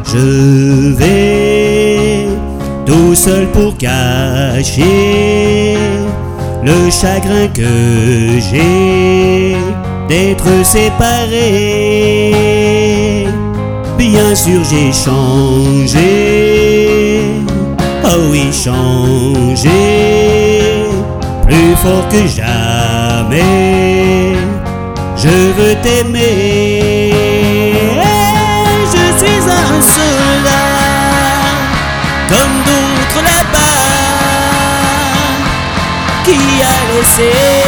Je vais tout seul pour cacher le chagrin que j'ai d'être séparé. Bien sûr j'ai changé, oh oui changé, plus fort que jamais, je veux t'aimer. Je suis un soldat, comme d'autres là-bas, qui a laissé